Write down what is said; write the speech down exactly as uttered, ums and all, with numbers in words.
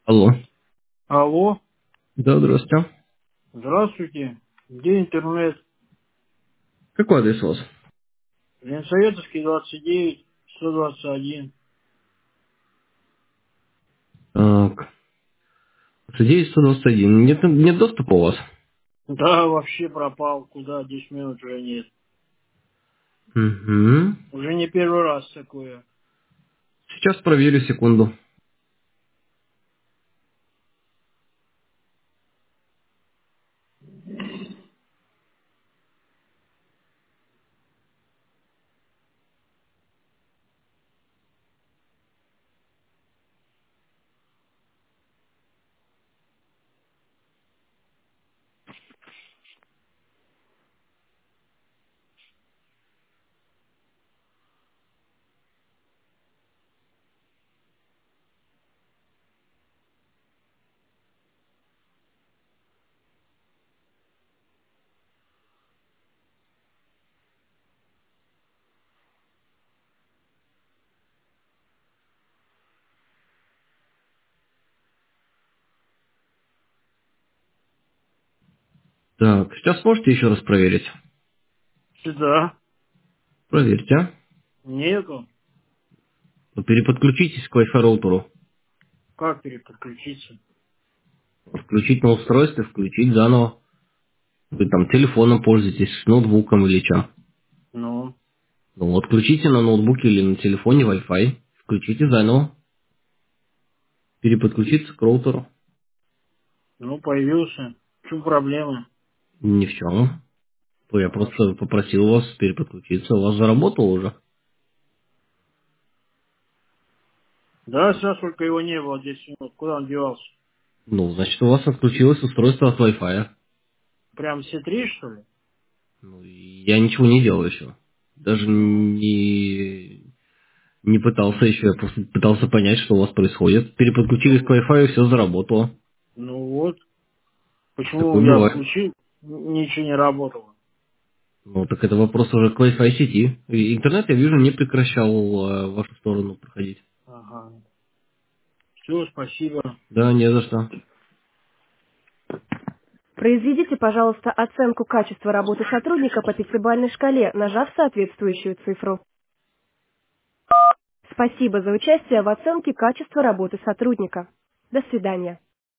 Алло. Алло, Да, здравствуйте. здравствуйте. Где интернет? Какой адрес у вас? Ленсоветовский двадцать девять, сто двадцать один. Так, девять сто двадцать один. Нет, нет доступа у вас? Да, вообще пропал. Куда? десять минут уже нет. Угу. Уже не первый раз такое. Сейчас проверю, секунду. Так, сейчас можете еще раз проверить? Сюда? Проверьте. Нету. Вы переподключитесь к Wi-Fi роутеру. Как переподключиться? Включить на устройстве, включить заново. Вы там телефоном пользуетесь, ноутбуком или чем. Ну, Ну вот, включите на ноутбуке или на телефоне Wi-Fi. Включите заново. Переподключиться к роутеру. ну появился. В чем проблема? Ни в чем. Я А, просто попросил вас переподключиться. У вас заработало уже? Да, сейчас только его не было десять минут. Куда он девался? Ну, значит, у вас отключилось устройство от Wi-Fi. Прям все три, что ли? Ну, я ничего не делал еще. Даже Ну, не, не пытался еще, я просто пытался понять, что у вас происходит. Переподключились к ну, Wi-Fi, и все заработало. ну вот. Почему Такое я бывает. включил, н- ничего не работало? Ну, так это вопрос уже к Wi-Fi сети. И интернет, я вижу, не прекращал э, в вашу сторону проходить. Ага. Все, спасибо. Да, не за что. Произведите, пожалуйста, оценку качества работы сотрудника по пятибалльной шкале, нажав соответствующую цифру. Спасибо за участие в оценке качества работы сотрудника. До свидания.